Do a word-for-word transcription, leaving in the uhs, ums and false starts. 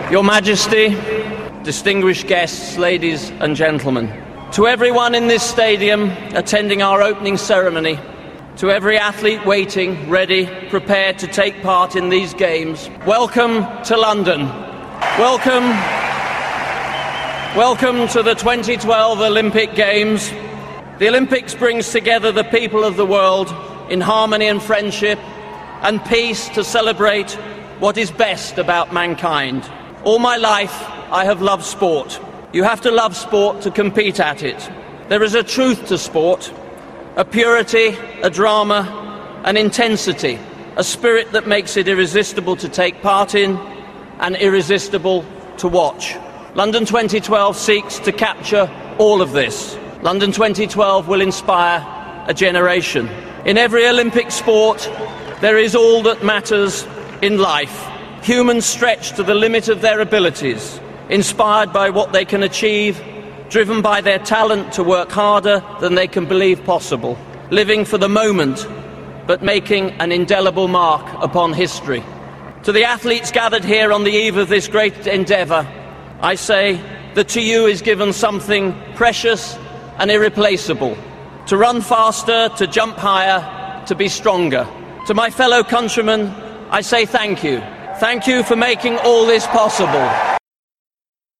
Your Majesty, distinguished guests, ladies and gentlemen, to everyone in this stadium attending our opening ceremony, to every athlete waiting, ready, prepared to take part in these games, welcome to London. Welcome, welcome to the twenty twelve Olympic Games. The Olympics brings together the people of the world in harmony and friendship and peace to celebrate what is best about mankind. All my life, I have loved sport. You have to love sport to compete at it. There is a truth to sport, a purity, a drama, an intensity, a spirit that makes it irresistible to take part in and irresistible to watch. London twenty twelve seeks to capture all of this. London twenty twelve will inspire a generation. In every Olympic sport, there is all that matters in life. Humans stretched to the limit of their abilities, inspired by what they can achieve, driven by their talent to work harder than they can believe possible, living for the moment, but making an indelible mark upon history. To the athletes gathered here on the eve of this great endeavour, I say that to you is given something precious and irreplaceable: to run faster, to jump higher, to be stronger. To my fellow countrymen, I say thank you. Thank you for making all this possible.